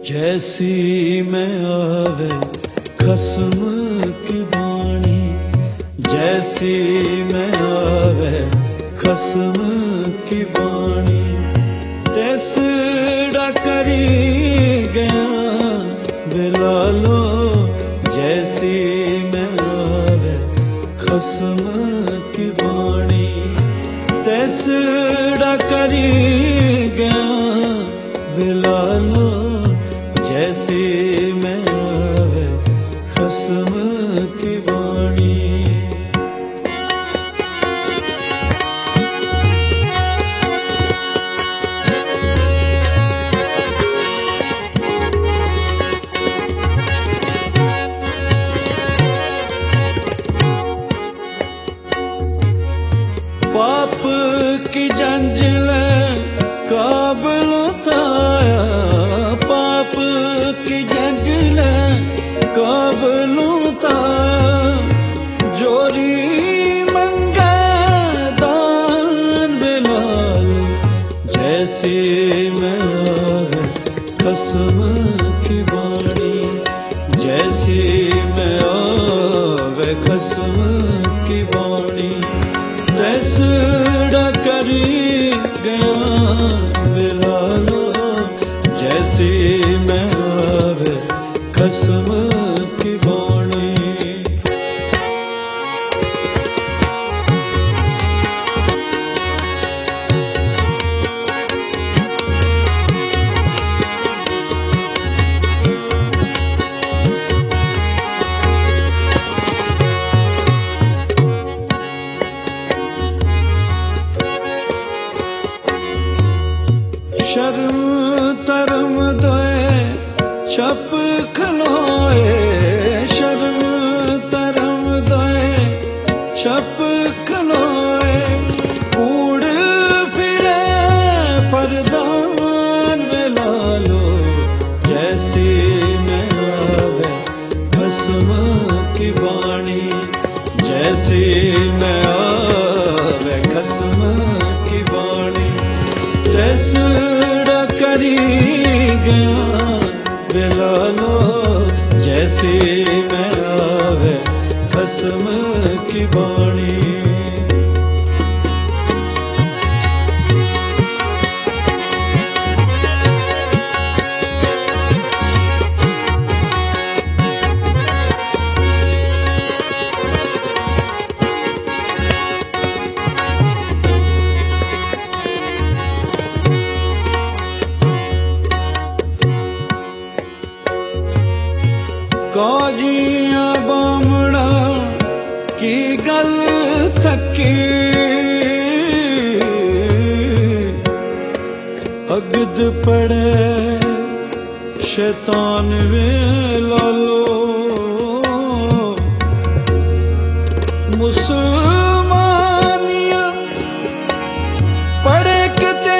जैसी मैं आवे खस्म की बाणी, जैसी मैं आवे खस्म की बाणी, तैसड़ा करी गया बिलालो। जैसी मैं आवे खस्म की बाणी, तैसड़ा करी गया बिलालो। जैसी मैं आवे खस्म की बाणी। पाप की जंजील काबिल उताया, पाप की जंजील काबिल उताया। जोरी मंगे दान बिलाल, जैसी मैं आवे खस्म की बाणी, जैसी मैं आवे खस्म की बाणी, तैसड़ा करी गया बिलालो। जैसी मैं आवे खस्म की बाणी। शर्म तरम दोए छप खलोए, शर्म तरम दोए छप खलोए। कूड़ फिरे परदान बिलालो, जैसी मैं आवे खस्म की बाणी, जैसी मैं आवे खस्म की बाणी, तैसड़ा करी गया बिलालो। जैसी मैं आवे खस्म की बाणी। काजियां बामड़ा की गल थकी, अगद पड़े शैतान वे लालो। मुसलमानियां पड़े किते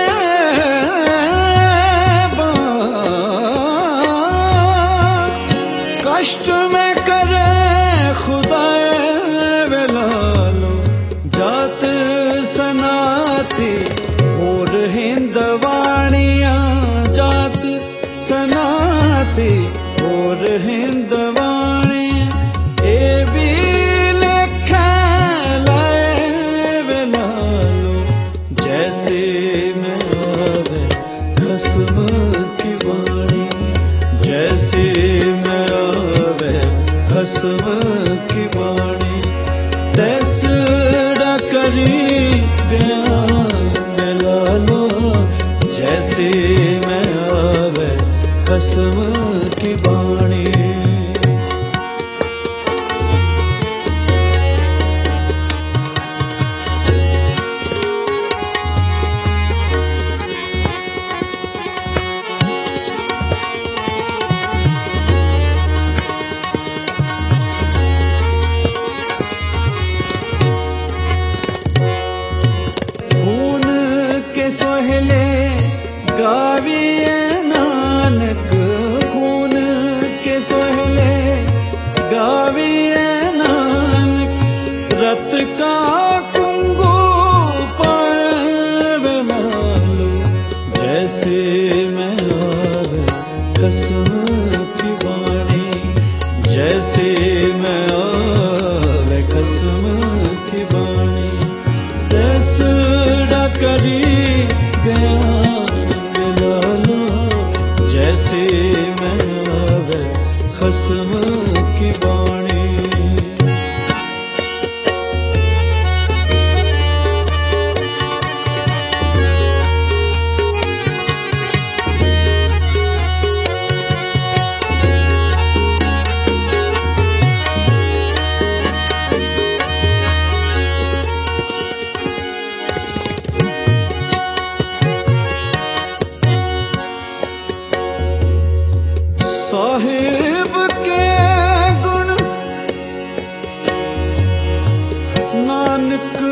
कष्ट में करे खुदाए बिलालो। जात सनाती और हिंदवाणियां, जात सनाती और हिंदवाणी, ए भी लेखे लाए बिलालो। जैसे मैं आवे खस्म की बाणी, जैसे मैं आवे खस्म की बाणी, तैसड़ा करी गया बिलालो। जैसे मैं आवे खस्म की बाणी। सोहले गाविए नानक, तैसड़ा करी गया लालो, जैसे मैं आवे खसम की बाणी। साहिब के गुण नानक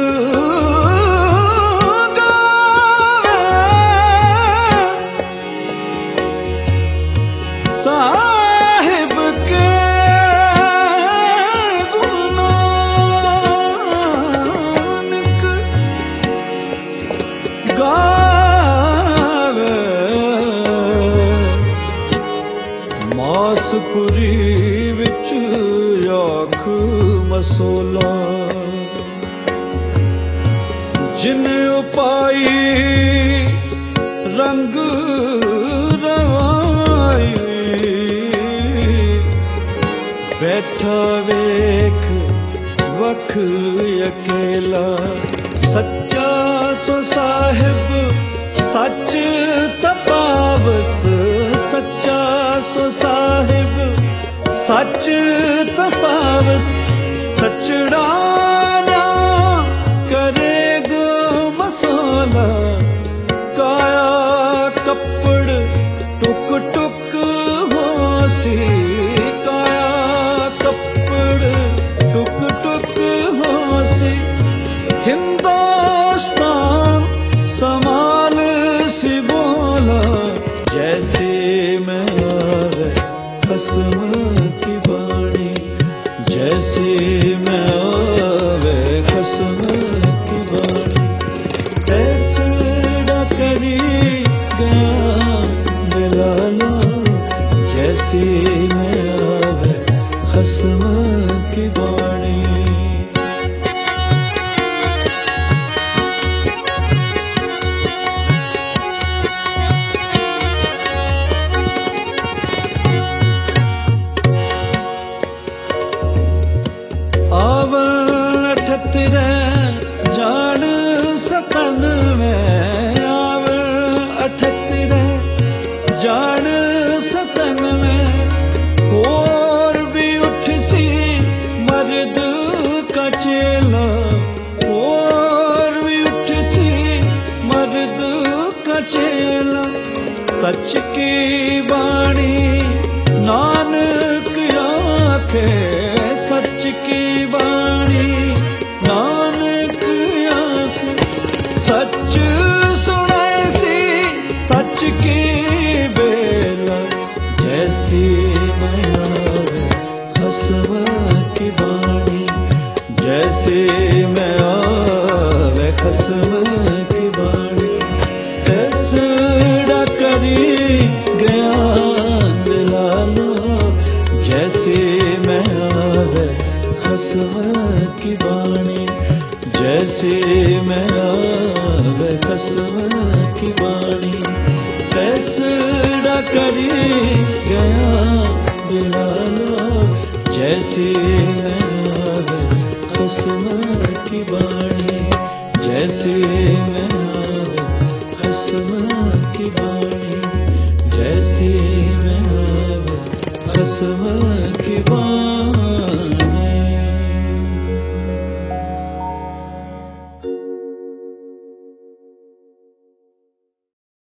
गावे, साहिब के गुण नानक गावे। मासपुरी विच आख मसोला, जिन उपाई रंग रवाई। बैठा वेख वख अकेला, सच्चा सो साहिब सच तपावस। सच्चा सो साहिब सच तपावस, सचड़ा ना करेगो मसाला। काया कपड़ टुक टुक होसी, काया कपड़ टुक टुक होसी। हिंदुस्तान संभाल सी बोला, जैसे मैं आवे खसम की बाणी। जैसे मैं आवे खसम की बाणी। तैसड़ा करी गया लालो, जैसे मैं आवे खसम की बाणी। आवल अठतरे जान सतन में। आवल अठतरे जान सतन में। और भी उठ सी मर्द का चेला, और भी उठ सी मर्द का चेला। सच की बाणी नानक आखे, सच की बाणी नानक आखे। सच सुनाए सी सच की बेला, जैसी मैं आवे खसम की बाणी। जैसे मैं आवे खसम की बाणी। तैसड़ा करी गया लालो, जैसे मैं आवे खसम की बाणी। जैसे मैं आवे खसम की बाणी। तैसड़ा करी गया लालो, जैसे मैं आवे खसम की बाणी। जैसे मैं आवे खसम की बाणी। जैसे मैं आवे खसम की बाणी।